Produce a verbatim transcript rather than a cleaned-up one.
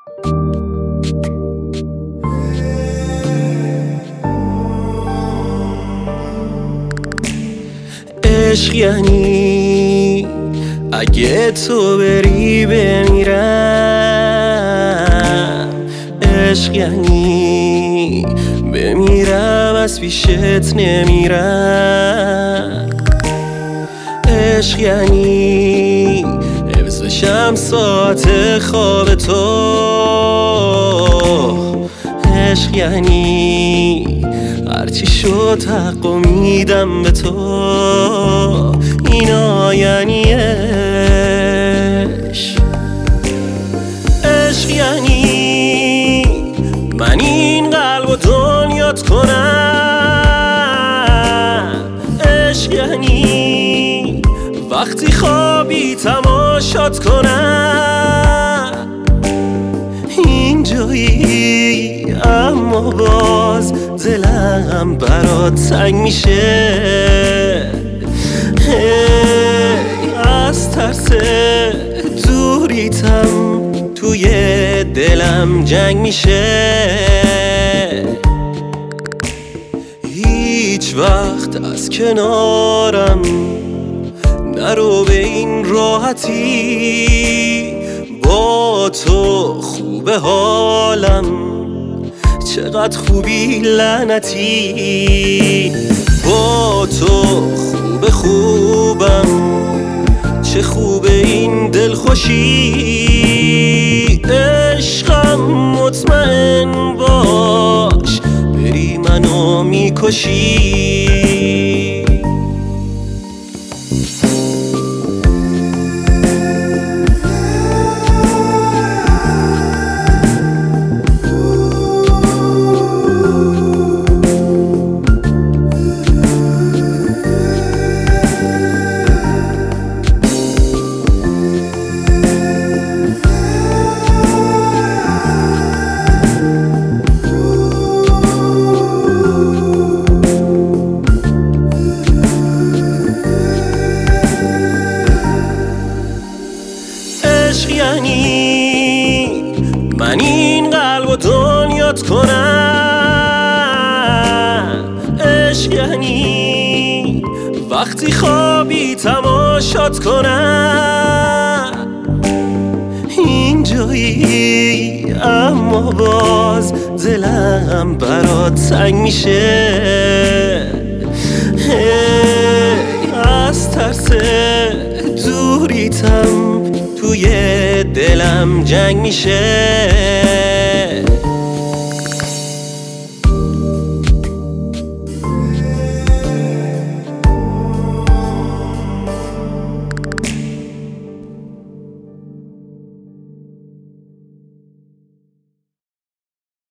عشق یعنی اگه تو بری بمیرم، عشق یعنی بمیرم از پیشت نمیرم، عشق یعنی حفظشم ساعت خواب تو، عشق یعنی هرچی شد حقو میدم به تو، اینا یعنی عشق. عشق یعنی من این قلب و دنیات کنم، عشق یعنی وقتی خوابی تماشات کنم، اینجایی اما باز دلم برات تنگ میشه، از ترس دوریتم توی دلم جنگ میشه، هیچ وقت از کنارم نرو به این راحتی، با تو خوبه حالم چقدر خوبی لعنتی، با تو خوب خوبم چه خوبه این دلخوشی، عشقم مطمئن باش بری منو میکشی. عشق یعنی من این قلب و دنیات کنم، عشق یعنی وقتی خوابی تماشات کنم، اینجایی اما باز دلم برات تنگ میشه، از ترس دوریتم توی دلم جنگ میشه.